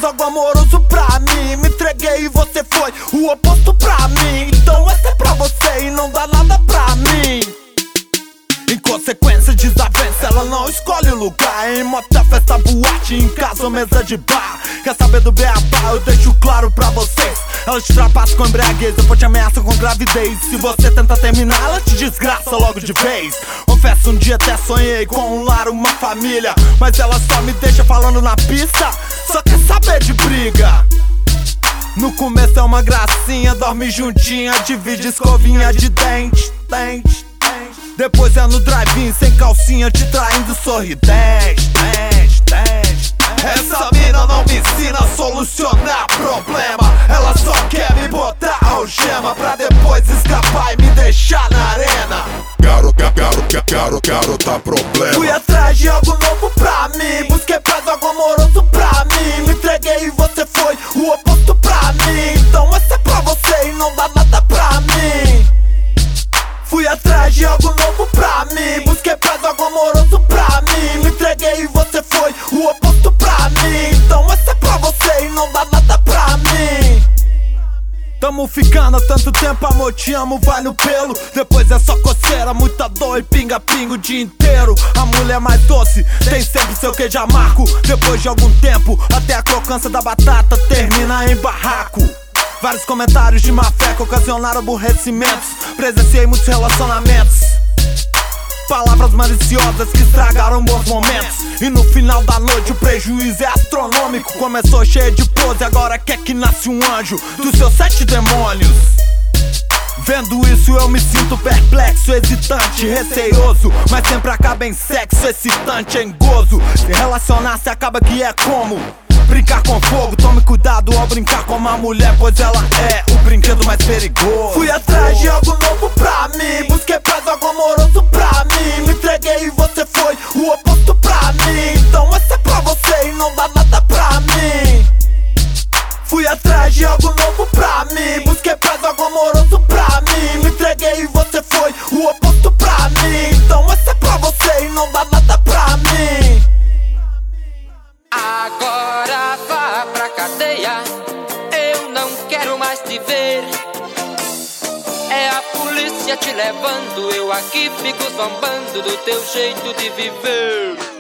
fez algo amoroso pra mim. Me entreguei e você foi o oposto pra mim. Então essa é pra você e não dá nada pra mim. Em consequência, desavença, ela não escolhe o lugar. Em motel, festa, boate, em casa ou mesa de bar. Quer saber do beabá? Eu deixo claro pra vocês. Ela te ultrapassa com embriaguez, depois te ameaça com gravidez. Se você tenta terminar, ela te desgraça logo de vez. Confesso, um dia até sonhei com um lar, uma família, mas ela só me deixa falando na pista. Só quer saber de briga. No começo é uma gracinha, dorme juntinha, divide escovinha de dente. Depois é no drive-in, sem calcinha, te traindo sorridente. Essa mina não me ensina a solucionar problema. Ela só quer me botar algema pra depois escapar e me deixar na arena. Garota problema. Fui atrás de algo novo pra mim, busquei paz, algo amoroso pra mim. Me entreguei e você foi o oposto pra mim. Então essa é pra você e não dá nada pra mim. Fui atrás de algo novo pra mim, busquei paz, algo amoroso pra mim. Me entreguei e você foi o oposto pra mim. Então essa é pra você e não dá nada pra mim. Tamo ficando há tanto tempo, amor, te amo, vai no pelo. Depois é só coceira, muita dor e pinga-pinga o dia inteiro. A mulher mais doce tem sempre seu queijo amargo. Depois de algum tempo, até a crocância da batata termina em barraco. Vários comentários de má fé que ocasionaram aborrecimentos. Presenciei muitos relacionamentos, palavras maliciosas que estragaram bons momentos. E no final da noite o prejuízo é astronômico. Começou cheio de pose, agora quer que nasce um anjo dos seus 7 demônios. Vendo isso eu me sinto perplexo, hesitante, receioso, mas sempre acaba em sexo, excitante, em gozo. Se relacionar-se acaba que é como brincar com fogo. Tome cuidado ao brincar com uma mulher, pois ela é o brinquedo mais perigoso. Fui atrás de algo novo pra mim, busquei paz, algo amoroso pra mim. Me entreguei e você foi o oposto pra mim. Então essa é pra você e não dá nada pra mim. Fui atrás de algo novo pra mim, busquei paz, algo amoroso pra mim. Me entreguei e você foi o oposto pra mim. Então essa é pra você e não dá nada pra mim. Agora vá pra cadeia, eu não quero mais te ver. É a polícia te levando, eu aqui fico zombando do teu jeito de viver.